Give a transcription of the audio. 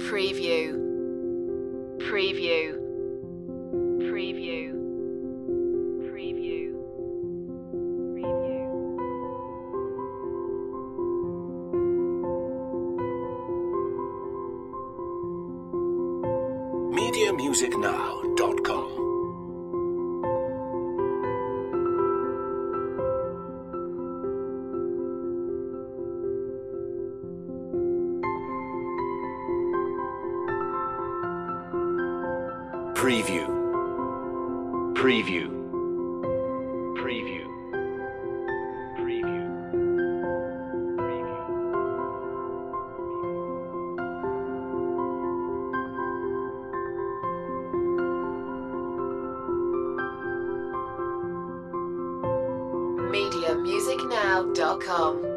Preview. Preview. Preview. Preview. Preview. MediaMusicNow.com. Preview. Preview. Preview. Preview. Preview. MediaMusicNow.com.